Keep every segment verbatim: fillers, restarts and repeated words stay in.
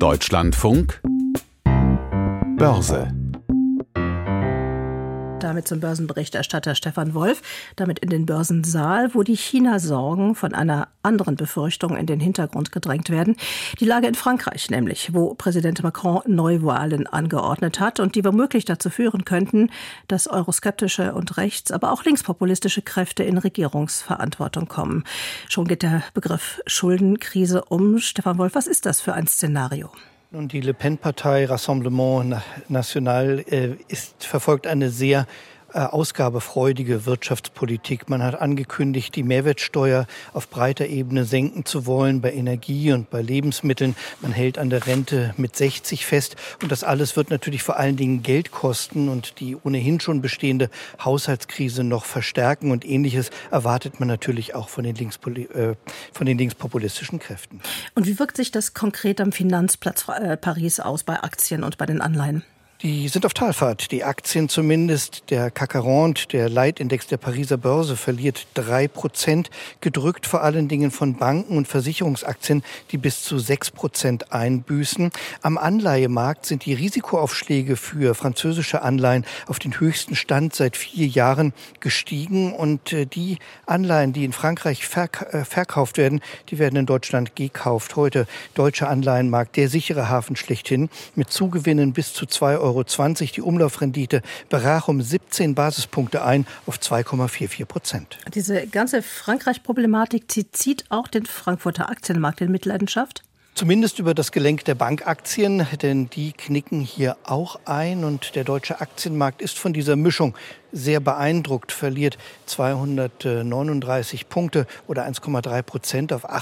Deutschlandfunk Börse. Damit zum Börsenberichterstatter Stefan Wolf, damit in den Börsensaal, wo die China-Sorgen von einer anderen Befürchtung in den Hintergrund gedrängt werden. Die Lage in Frankreich nämlich, wo Präsident Macron Neuwahlen angeordnet hat und die womöglich dazu führen könnten, dass euroskeptische und rechts-, aber auch linkspopulistische Kräfte in Regierungsverantwortung kommen. Schon geht der Begriff Schuldenkrise um. Stefan Wolf, was ist das für ein Szenario? Und die Le Pen-Partei Rassemblement National äh, ist, verfolgt eine sehr äh, ausgabefreudige Wirtschaftspolitik. Man hat angekündigt, die Mehrwertsteuer auf breiter Ebene senken zu wollen bei Energie und bei Lebensmitteln. Man hält an der Rente mit sechzig fest. Und das alles wird natürlich vor allen Dingen Geld kosten und die ohnehin schon bestehende Haushaltskrise noch verstärken. Und Ähnliches erwartet man natürlich auch von den, Linkspoli- äh, von den linkspopulistischen Kräften. Und wie wirkt sich das konkret am Finanzplatz äh, Paris aus bei Aktien und bei den Anleihen? Die sind auf Talfahrt. Die Aktien zumindest. Der C A C quarante, der Leitindex der Pariser Börse, verliert drei Prozent, gedrückt vor allen Dingen von Banken und Versicherungsaktien, die bis zu sechs Prozent einbüßen. Am Anleihemarkt sind die Risikoaufschläge für französische Anleihen auf den höchsten Stand seit vier Jahren gestiegen. Und die Anleihen, die in Frankreich verk- verkauft werden, die werden in Deutschland gekauft. Heute deutscher Anleihenmarkt, der sichere Hafen schlechthin, mit Zugewinnen bis zu zwei Euro zwanzig. Die Umlaufrendite brach um siebzehn Basispunkte ein auf zwei Komma vierundvierzig Prozent. Diese ganze Frankreich-Problematik zieht auch den Frankfurter Aktienmarkt in Mitleidenschaft? Zumindest über das Gelenk der Bankaktien, denn die knicken hier auch ein. Und der deutsche Aktienmarkt ist von dieser Mischung sehr beeindruckt, verliert zweihundertneununddreißig Punkte oder eins Komma drei Prozent auf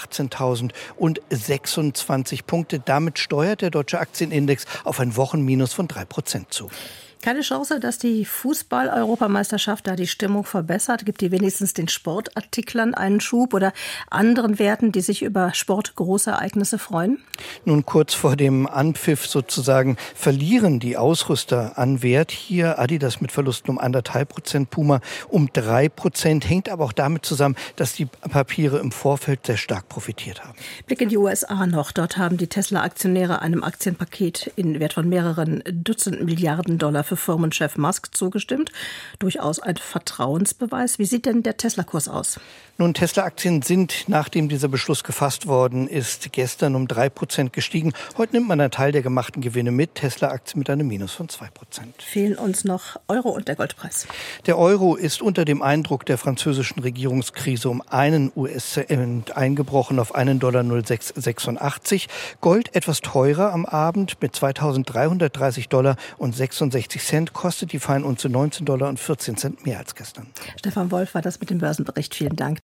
achtzehntausendsechsundzwanzig Punkte. Damit steuert der deutsche Aktienindex auf ein Wochenminus von drei Prozent zu. Keine Chance, dass die Fußball-Europameisterschaft da die Stimmung verbessert? Gibt die wenigstens den Sportartiklern einen Schub oder anderen Werten, die sich über Sportgroßereignisse freuen? Nun, kurz vor dem Anpfiff sozusagen verlieren die Ausrüster an Wert. Hier Adidas mit Verlusten um anderthalb Prozent, Puma um drei Prozent. Hängt aber auch damit zusammen, dass die Papiere im Vorfeld sehr stark profitiert haben. Blick in die U S A noch. Dort haben die Tesla-Aktionäre einem Aktienpaket in Wert von mehreren Dutzend Milliarden Dollar für Firmenchef Musk zugestimmt. Durchaus ein Vertrauensbeweis. Wie sieht denn der Tesla-Kurs aus? Nun, Tesla-Aktien sind, nachdem dieser Beschluss gefasst worden ist, gestern um drei Prozent gestiegen. Heute nimmt man einen Teil der gemachten Gewinne mit. Tesla-Aktien mit einem Minus von zwei Prozent. Fehlen uns noch Euro und der Goldpreis. Der Euro ist unter dem Eindruck der französischen Regierungskrise um einen U S-Cent eingebrochen auf einen Dollar null Komma sechs sechsundachtzig. Gold etwas teurer am Abend mit zweitausenddreihundertdreißig Dollar und sechsundsechzig Cent, kostet die Feinunze neunzehn Dollar und vierzehn Cent mehr als gestern. Stefan Wolf war das mit dem Börsenbericht. Vielen Dank.